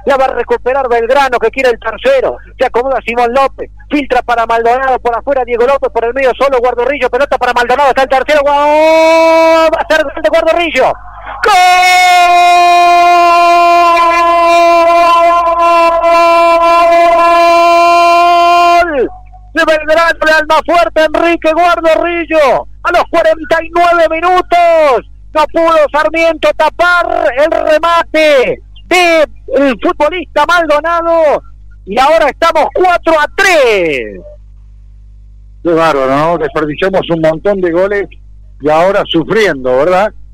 La va a recuperar Belgrano, que quiere el tercero. Se acomoda Simón López. Filtra para Maldonado por afuera. Diego López por el medio solo. Guardorillo. Pelota para Maldonado. Está el tercero. ¡Gol! Va a ser gol de Guardorillo. ¡Gol! De Belgrano, el alma fuerte Enrique Guardorillo. A los 49 minutos. No pudo Sarmiento tapar el remate del futbolista Maldonado y ahora estamos 4-3. Qué bárbaro, ¿no? Desperdiciamos un montón de goles y ahora sufriendo, ¿verdad?